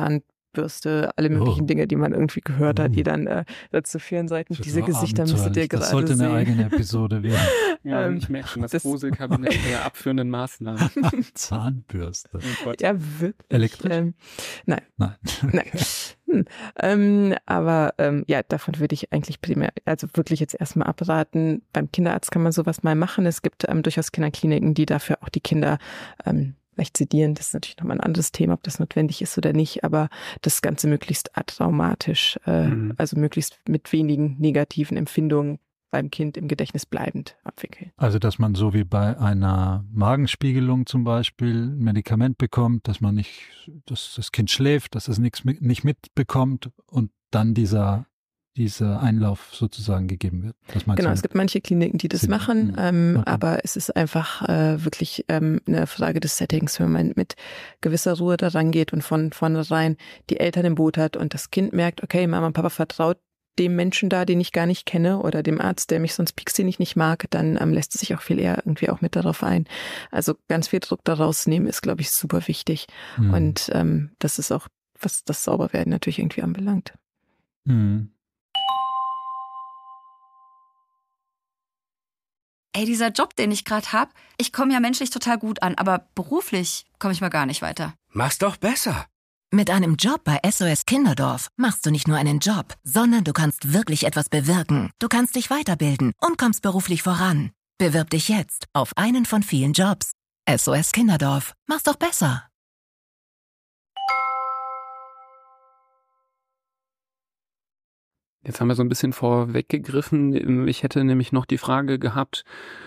Zahnbürste, alle möglichen oh. Dinge, die man irgendwie gehört hat, die dann äh, dazu führen sollten. Das Diese Gesichter müsstet ihr gerade sehen. Das sollte eine eigene Episode werden. Ja, ähm, ich merke schon, das, das Gruselkabinett der abführenden Maßnahmen. Zahnbürste. Oh ja, wirklich. Elektrisch? Ähm, nein. Nein. Okay. Nein. Hm. Ähm, aber ähm, ja, davon würde ich eigentlich primär, also wirklich jetzt erstmal abraten. Beim Kinderarzt kann man sowas mal machen. Es gibt ähm, durchaus Kinderkliniken, die dafür auch die Kinder ähm, vielleicht sedieren. Das ist natürlich nochmal ein anderes Thema, ob das notwendig ist oder nicht, aber das Ganze möglichst atraumatisch, äh, mhm. also möglichst mit wenigen negativen Empfindungen beim Kind im Gedächtnis bleibend abwickeln. Also, dass man so wie bei einer Magenspiegelung zum Beispiel ein Medikament bekommt, dass man nicht, dass das Kind schläft, dass es nichts mit, nicht mitbekommt und dann dieser, dieser Einlauf sozusagen gegeben wird. Genau, so es gibt manche Kliniken, die das Sinn. machen, ähm, okay. aber es ist einfach äh, wirklich ähm, eine Frage des Settings, wenn man mit gewisser Ruhe da rangeht und von vornherein die Eltern im Boot hat und das Kind merkt, okay, Mama und Papa vertraut dem Menschen da, den ich gar nicht kenne oder dem Arzt, der mich sonst pieksinnig nicht mag, dann ähm, lässt es sich auch viel eher irgendwie auch mit darauf ein. Also ganz viel Druck da rausnehmen ist, glaube ich, super wichtig. Mhm. Und ähm, das ist auch, was das Sauberwerden natürlich irgendwie anbelangt. Mhm. Ey, dieser Job, den ich gerade habe, ich komme ja menschlich total gut an, aber beruflich komme ich mal gar nicht weiter. Mach's doch besser. Mit einem Job bei S O S Kinderdorf machst du nicht nur einen Job, sondern du kannst wirklich etwas bewirken. Du kannst dich weiterbilden und kommst beruflich voran. Bewirb dich jetzt auf einen von vielen Jobs. S O S Kinderdorf, mach's doch besser. Jetzt haben wir so ein bisschen vorweggegriffen. Ich hätte nämlich noch die Frage gehabt,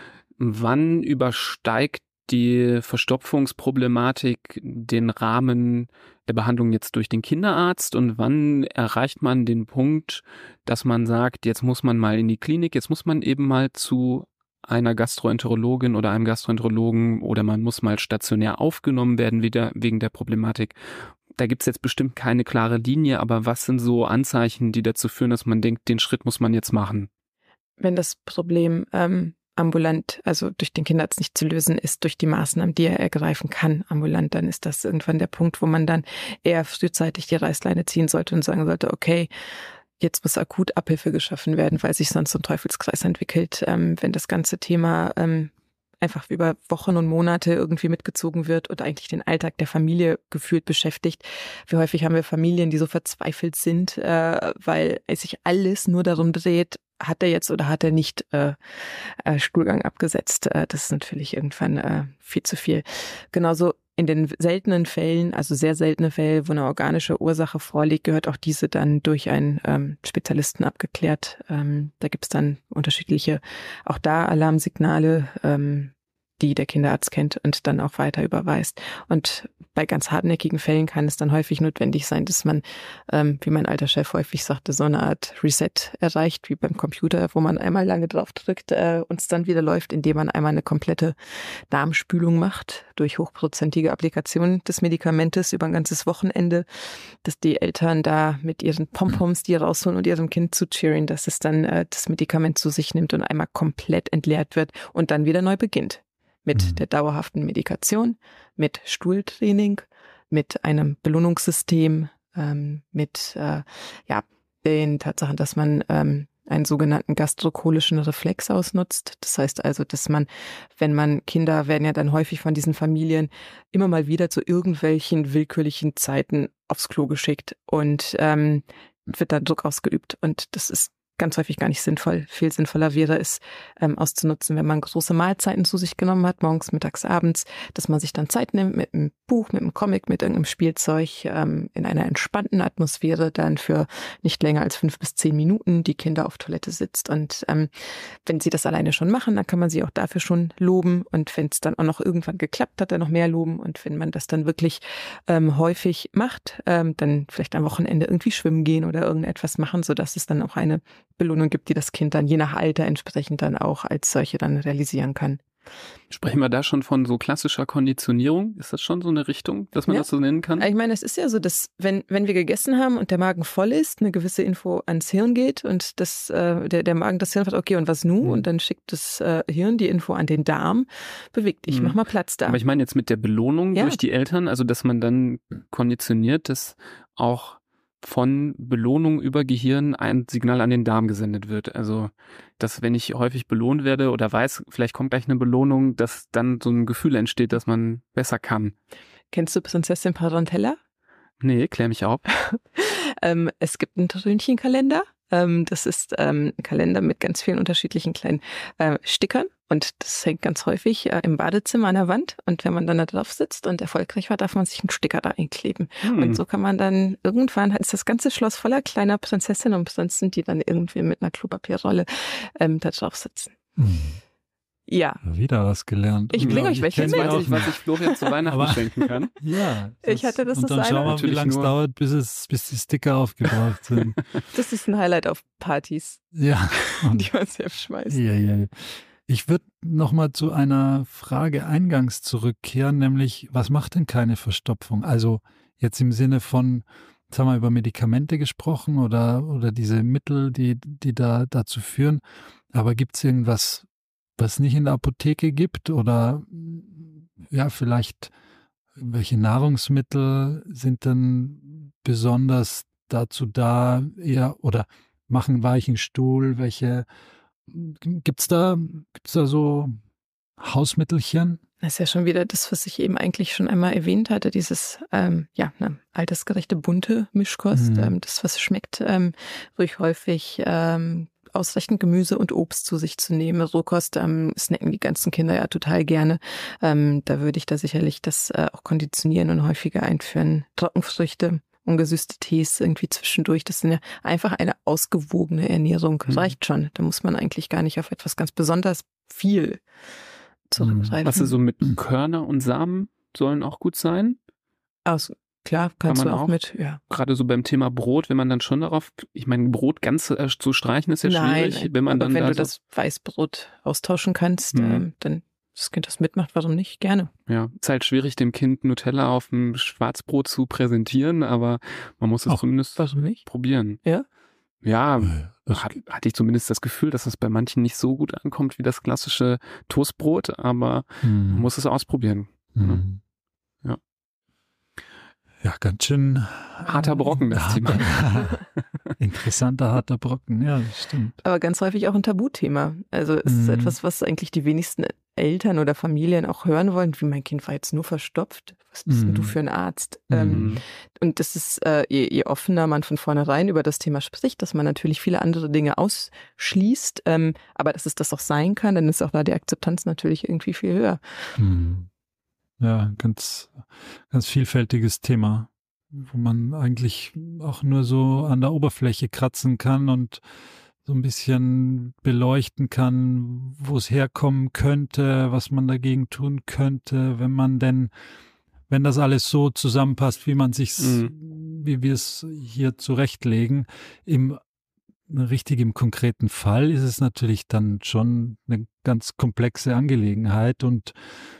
wann übersteigt die Verstopfungsproblematik den Rahmen der Behandlung jetzt durch den Kinderarzt und wann erreicht man den Punkt, dass man sagt, jetzt muss man mal in die Klinik, jetzt muss man eben mal zu einer Gastroenterologin oder einem Gastroenterologen oder man muss mal stationär aufgenommen werden wieder wegen der Problematik. Da gibt's jetzt bestimmt keine klare Linie, aber was sind so Anzeichen, die dazu führen, dass man denkt, den Schritt muss man jetzt machen? Wenn das Problem ähm ambulant, also durch den Kinderarzt nicht zu lösen ist, durch die Maßnahmen, die er ergreifen kann, ambulant, dann ist das irgendwann der Punkt, wo man dann eher frühzeitig die Reißleine ziehen sollte und sagen sollte, okay, jetzt muss akut Abhilfe geschaffen werden, weil sich sonst so ein Teufelskreis entwickelt, ähm, wenn das ganze Thema ähm, einfach über Wochen und Monate irgendwie mitgezogen wird und eigentlich den Alltag der Familie gefühlt beschäftigt. Wie häufig haben wir Familien, die so verzweifelt sind, äh, weil es sich alles nur darum dreht, hat er jetzt oder hat er nicht äh, äh, Stuhlgang abgesetzt. Äh, das ist natürlich irgendwann äh, viel zu viel. Genauso in den seltenen Fällen, also sehr seltene Fälle, wo eine organische Ursache vorliegt, gehört auch diese dann durch einen ähm, Spezialisten abgeklärt. Ähm, da gibt es dann unterschiedliche, auch da Alarmsignale, ähm, die der Kinderarzt kennt und dann auch weiter überweist. Und bei ganz hartnäckigen Fällen kann es dann häufig notwendig sein, dass man, ähm, wie mein alter Chef häufig sagte, so eine Art Reset erreicht, wie beim Computer, wo man einmal lange drauf drückt äh, und es dann wieder läuft, indem man einmal eine komplette Darmspülung macht durch hochprozentige Applikation des Medikamentes über ein ganzes Wochenende, dass die Eltern da mit ihren Pompoms die rausholen und ihrem Kind zucheeren, dass es dann äh, das Medikament zu sich nimmt und einmal komplett entleert wird und dann wieder neu beginnt. Mit mhm. der dauerhaften Medikation, mit Stuhltraining, mit einem Belohnungssystem, ähm, mit äh, ja den Tatsachen, dass man ähm, einen sogenannten gastrocholischen Reflex ausnutzt. Das heißt also, dass man, wenn man, Kinder werden ja dann häufig von diesen Familien immer mal wieder zu irgendwelchen willkürlichen Zeiten aufs Klo geschickt und ähm, wird dann Druck ausgeübt. Und das ist ganz häufig gar nicht sinnvoll. Viel sinnvoller wäre es, ähm, auszunutzen, wenn man große Mahlzeiten zu sich genommen hat, morgens, mittags, abends, dass man sich dann Zeit nimmt mit einem Buch, mit einem Comic, mit irgendeinem Spielzeug, ähm, in einer entspannten Atmosphäre dann für nicht länger als fünf bis zehn Minuten die Kinder auf Toilette sitzt. Und ähm, wenn sie das alleine schon machen, dann kann man sie auch dafür schon loben. Und wenn es dann auch noch irgendwann geklappt hat, dann noch mehr loben. Und wenn man das dann wirklich ähm, häufig macht, ähm, dann vielleicht am Wochenende irgendwie schwimmen gehen oder irgendetwas machen, sodass es dann auch eine Belohnung gibt, die das Kind dann je nach Alter entsprechend dann auch als solche dann realisieren kann. Sprechen wir da schon von so klassischer Konditionierung? Ist das schon so eine Richtung, dass man ja. das so nennen kann? Ich meine, es ist ja so, dass wenn wenn wir gegessen haben und der Magen voll ist, eine gewisse Info ans Hirn geht und das äh, der der Magen das Hirn fragt, okay, und was nun? Mhm. Und dann schickt das äh, Hirn die Info an den Darm, beweg dich, mhm. mach mal Platz da. Aber ich meine jetzt mit der Belohnung ja. durch die Eltern, also dass man dann konditioniert, dass auch von Belohnung über Gehirn ein Signal an den Darm gesendet wird. Also, dass wenn ich häufig belohnt werde oder weiß, vielleicht kommt gleich eine Belohnung, dass dann so ein Gefühl entsteht, dass man besser kann. Kennst du Prinzessin Tarantella? Nee, klär mich auf. ähm, es gibt einen Trönchenkalender. Ähm, das ist ähm, ein Kalender mit ganz vielen unterschiedlichen kleinen äh, Stickern. Und das hängt ganz häufig äh, im Badezimmer an der Wand. Und wenn man dann da drauf sitzt und erfolgreich war, darf man sich einen Sticker da einkleben. Hm. Und so kann man dann irgendwann, ist das ganze Schloss voller kleiner Prinzessinnen und Prinzen, die dann irgendwie mit einer Klopapierrolle ähm, da drauf sitzen. Hm. Ja. Wieder was gelernt. Ich bringe ja, euch welche mit. Ich weiß nicht, was ich Florian zu Weihnachten aber, schenken kann. Ja. Das, ich hatte das und dann das schauen wir, wie lange es dauert, bis, es, bis die Sticker aufgebraucht sind. Das ist ein Highlight auf Partys. Ja. Die man selbst schmeißt. Ja, ja. Ich würde nochmal zu einer Frage eingangs zurückkehren, nämlich, was macht denn keine Verstopfung? Also jetzt im Sinne von, jetzt haben wir über Medikamente gesprochen oder, oder diese Mittel, die, die da dazu führen, aber gibt es irgendwas, was nicht in der Apotheke gibt oder ja, vielleicht welche Nahrungsmittel sind denn besonders dazu da, eher oder machen weichen Stuhl, welche gibt's da, gibt's da so Hausmittelchen? Das ist ja schon wieder das, was ich eben eigentlich schon einmal erwähnt hatte, dieses ähm, ja, eine altersgerechte, bunte Mischkost, mhm. ähm, das, was schmeckt, ähm, ruhig häufig ähm, ausreichend Gemüse und Obst zu sich zu nehmen. Rohkost ähm, snacken die ganzen Kinder ja total gerne. Ähm, da würde ich da sicherlich das äh, auch konditionieren und häufiger einführen. Trockenfrüchte, ungesüßte Tees irgendwie zwischendurch. Das ist ja einfach eine ausgewogene Ernährung. Mhm. Reicht schon. Da muss man eigentlich gar nicht auf etwas ganz besonders viel zurückgreifen. Was ist so mit Körner und Samen sollen auch gut sein? Aus Klar, kannst Kann man du auch, auch mit, ja. Gerade so beim Thema Brot, wenn man dann schon darauf, ich meine, Brot ganz äh, zu streichen ist ja Nein, schwierig. Wenn man aber dann wenn da du so, das Weißbrot austauschen kannst, Mhm. ähm, dann das Kind das mitmacht, warum nicht? Gerne. ja, ist halt schwierig, dem Kind Nutella auf dem Schwarzbrot zu präsentieren, aber man muss es Auch, zumindest warum nicht? probieren. Ja? Ja, Das hat, hatte ich zumindest das Gefühl, dass es bei manchen nicht so gut ankommt wie das klassische Toastbrot, aber man Mhm. muss es ausprobieren. Mhm. Ja. Ja, ganz schön Harter Brocken, das harter, Thema. Interessanter, harter Brocken, ja, das stimmt. Aber ganz häufig auch ein Tabuthema. Also es Mhm. ist etwas, was eigentlich die wenigsten Eltern oder Familien auch hören wollen, wie mein Kind war jetzt nur verstopft. Was bist denn Mhm. du für ein Arzt? Mhm. Ähm, und das ist, äh, je, je offener man von vornherein über das Thema spricht, dass man natürlich viele andere Dinge ausschließt, ähm, aber dass es das auch sein kann, dann ist auch da die Akzeptanz natürlich irgendwie viel höher. Mhm. Ja, ganz, ganz vielfältiges Thema, wo man eigentlich auch nur so an der Oberfläche kratzen kann und so ein bisschen beleuchten kann, wo es herkommen könnte, was man dagegen tun könnte, wenn man denn, wenn das alles so zusammenpasst, wie man sich's, Mhm. wie wir es hier zurechtlegen. Im richtig im konkreten Fall ist es natürlich dann schon eine ganz komplexe Angelegenheit und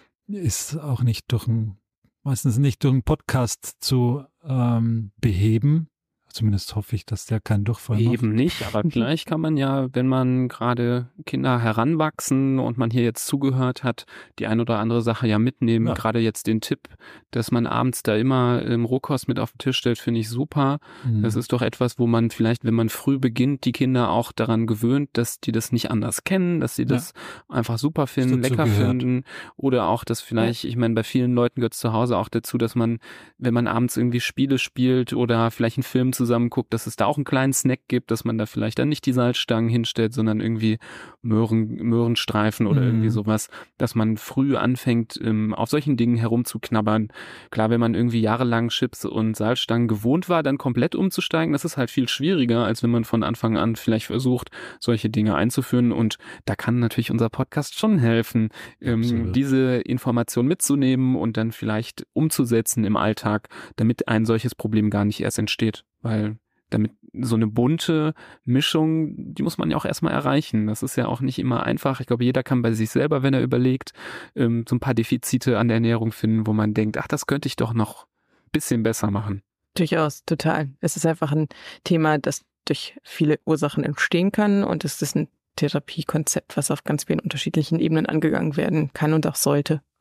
ist auch nicht durch ein, meistens nicht durch einen Podcast zu ähm, beheben. Zumindest hoffe ich, dass der keinen Durchfall macht. Eben nicht, aber vielleicht kann man ja, wenn man gerade Kinder heranwachsen und man hier jetzt zugehört hat, die ein oder andere Sache ja mitnehmen. Ja. Gerade jetzt den Tipp, dass man abends da immer ähm, Rohkost mit auf den Tisch stellt, finde ich super. Mhm. Das ist doch etwas, wo man vielleicht, wenn man früh beginnt, die Kinder auch daran gewöhnt, dass die das nicht anders kennen, dass sie das ja. einfach super finden, dazu lecker gehört. finden. Oder auch, dass vielleicht, ja. ich meine, bei vielen Leuten gehört es zu Hause auch dazu, dass man, wenn man abends irgendwie Spiele spielt oder vielleicht einen Film zusammen guckt, dass es da auch einen kleinen Snack gibt, dass man da vielleicht dann nicht die Salzstangen hinstellt, sondern irgendwie Möhren, Möhrenstreifen oder Mhm. irgendwie sowas, dass man früh anfängt, ähm, auf solchen Dingen herumzuknabbern. Klar, wenn man irgendwie jahrelang Chips und Salzstangen gewohnt war, dann komplett umzusteigen, das ist halt viel schwieriger, als wenn man von Anfang an vielleicht versucht, solche Dinge einzuführen, und da kann natürlich unser Podcast schon helfen, ähm, diese Information mitzunehmen und dann vielleicht umzusetzen im Alltag, damit ein solches Problem gar nicht erst entsteht, weil damit so eine bunte Mischung, die muss man ja auch erstmal erreichen. Das ist ja auch nicht immer einfach. Ich glaube, jeder kann bei sich selber, wenn er überlegt, ähm, so ein paar Defizite an der Ernährung finden, wo man denkt, ach, das könnte ich doch noch ein bisschen besser machen. Durchaus, total. Es ist einfach ein Thema, das durch viele Ursachen entstehen kann, und es ist ein Therapiekonzept, was auf ganz vielen unterschiedlichen Ebenen angegangen werden kann und auch sollte.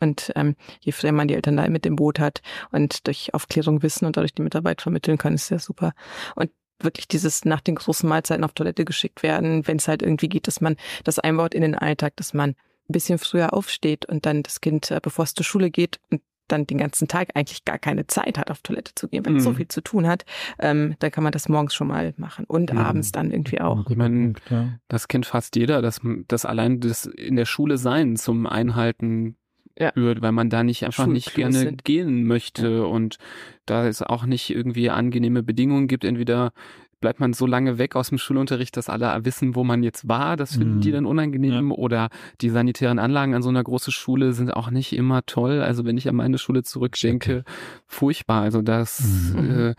Und ähm, je früher man die Eltern da mit im Boot hat und durch Aufklärung wissen und dadurch die Mitarbeit vermitteln kann, ist ja super. Und wirklich dieses nach den großen Mahlzeiten auf Toilette geschickt werden, wenn es halt irgendwie geht, dass man das einbaut in den Alltag, dass man ein bisschen früher aufsteht und dann das Kind, bevor es zur Schule geht und dann den ganzen Tag eigentlich gar keine Zeit hat, auf Toilette zu gehen, weil es mhm. so viel zu tun hat, ähm, dann kann man das morgens schon mal machen und mhm. abends dann irgendwie auch. Ich meine, das kennt fast jeder, dass das allein das in der Schule sein zum Einhalten ja. führt, weil man da nicht einfach nicht gerne sind. gehen möchte ja. und da es auch nicht irgendwie angenehme Bedingungen gibt, entweder bleibt man so lange weg aus dem Schulunterricht, dass alle wissen, wo man jetzt war. Das finden mm. die dann unangenehm. Ja. Oder die sanitären Anlagen an so einer großen Schule sind auch nicht immer toll. Also wenn ich an meine Schule zurückdenke, furchtbar. Also das, mm.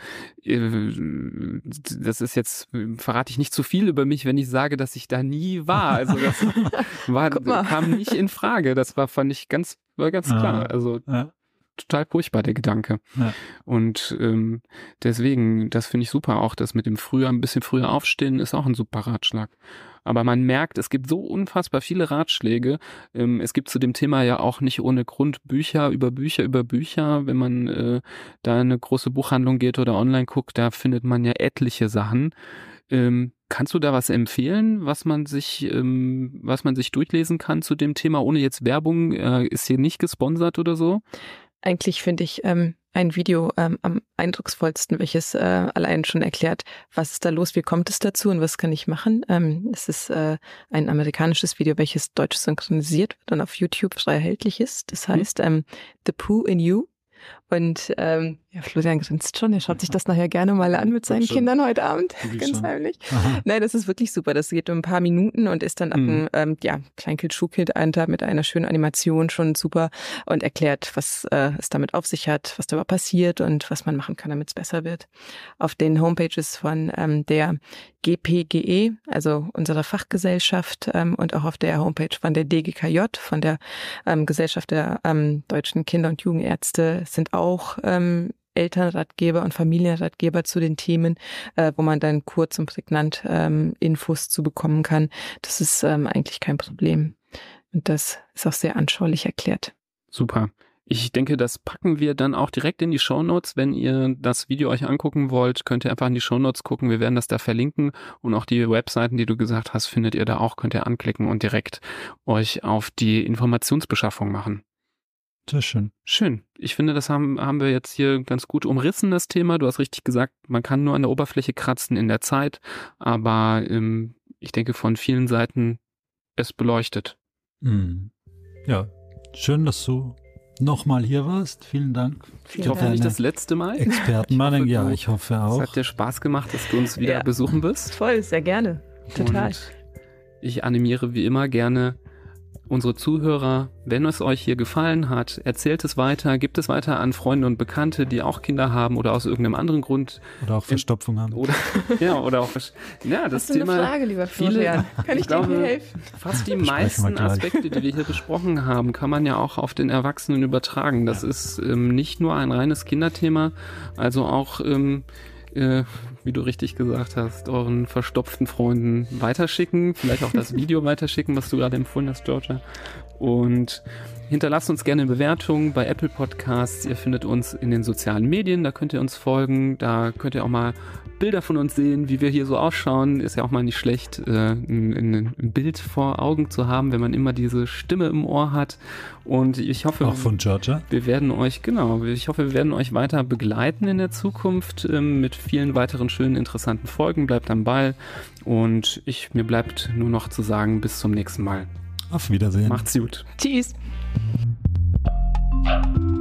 äh, das ist jetzt, verrate ich nicht zu viel über mich, wenn ich sage, dass ich da nie war. Also das war, kam nicht in Frage. Das war, fand ich ganz, war ganz ja. klar. Also ja. total furchtbar, der Gedanke. Ja. Und ähm, deswegen, das finde ich super. Auch das mit dem früher, ein bisschen früher aufstehen, ist auch ein super Ratschlag. Aber man merkt, es gibt so unfassbar viele Ratschläge. Ähm, es gibt zu dem Thema ja auch nicht ohne Grund Bücher über Bücher über Bücher. Wenn man äh, da in eine große Buchhandlung geht oder online guckt, da findet man ja etliche Sachen. Ähm, kannst du da was empfehlen, was man sich, ähm, was man sich durchlesen kann zu dem Thema, ohne jetzt Werbung? Äh, ist hier nicht gesponsert oder so? Eigentlich finde ich ähm, ein Video ähm, am eindrucksvollsten, welches äh, allein schon erklärt, was ist da los, wie kommt es dazu und was kann ich machen. Ähm, es ist äh, ein amerikanisches Video, welches deutsch synchronisiert wird und auf YouTube frei erhältlich ist. Das heißt ähm, The Poo in You. Und ähm, ja, Florian grinst schon, er schaut sich das nachher gerne mal an mit seinen Kindern heute Abend, ganz heimlich. Nein, das ist wirklich super, das geht um ein paar Minuten und ist dann ab mhm. einem ähm, ja, Kleinkind, Schulkind Alter mit einer schönen Animation schon super und erklärt, was äh, es damit auf sich hat, was da passiert und was man machen kann, damit es besser wird. Auf den Homepages von ähm, der G P G E, also unserer Fachgesellschaft ähm, und auch auf der Homepage von der D G K J, von der ähm, Gesellschaft der ähm, deutschen Kinder- und Jugendärzte, sind auch ähm, Elternratgeber und Familienratgeber zu den Themen, äh, wo man dann kurz und prägnant ähm, Infos zu bekommen kann. Das ist ähm, eigentlich kein Problem. Und das ist auch sehr anschaulich erklärt. Super. Ich denke, das packen wir dann auch direkt in die Shownotes. Wenn ihr das Video euch angucken wollt, könnt ihr einfach in die Shownotes gucken. Wir werden das da verlinken. Und auch die Webseiten, die du gesagt hast, findet ihr da auch. Könnt ihr anklicken und direkt euch auf die Informationsbeschaffung machen. Sehr schön. Schön. Ich finde, das haben, haben wir jetzt hier ganz gut umrissen, das Thema. Du hast richtig gesagt, man kann nur an der Oberfläche kratzen in der Zeit, aber ähm, ich denke von vielen Seiten es beleuchtet. Mhm. Ja, schön, dass du nochmal hier warst. Vielen Dank. Ich hoffe nicht das letzte Mal. Expertenmeinung, ja, ich hoffe auch. Es hat dir Spaß gemacht, dass du uns wieder ja. besuchen wirst. Voll, sehr gerne. Total. Und ich animiere wie immer gerne unsere Zuhörer, wenn es euch hier gefallen hat, erzählt es weiter, gibt es weiter an Freunde und Bekannte, die auch Kinder haben oder aus irgendeinem anderen Grund. Oder auch Verstopfung haben. Oder, ja, oder auch ja, das Hast du Thema. Eine Frage, lieber Florian? Viele, kann ich, ich dir glaube, helfen? Fast die meisten Aspekte, die wir hier besprochen haben, kann man ja auch auf den Erwachsenen übertragen. Das ja. ist ähm, nicht nur ein reines Kinderthema, also auch ähm, Äh, wie du richtig gesagt hast, euren verstopften Freunden weiterschicken, vielleicht auch das Video weiterschicken, was du gerade empfohlen hast, Georgia. Und hinterlasst uns gerne eine Bewertung bei Apple Podcasts. Ihr findet uns in den sozialen Medien, da könnt ihr uns folgen, da könnt ihr auch mal Bilder von uns sehen, wie wir hier so ausschauen. Ist ja auch mal nicht schlecht, äh, ein, ein Bild vor Augen zu haben, wenn man immer diese Stimme im Ohr hat. Und ich hoffe, auch von Georgia. Wir werden euch, genau, ich hoffe, wir werden euch weiter begleiten in der Zukunft ähm, mit vielen weiteren schönen, interessanten Folgen. Bleibt am Ball und ich, mir bleibt nur noch zu sagen, bis zum nächsten Mal. Auf Wiedersehen. Macht's gut. Tschüss.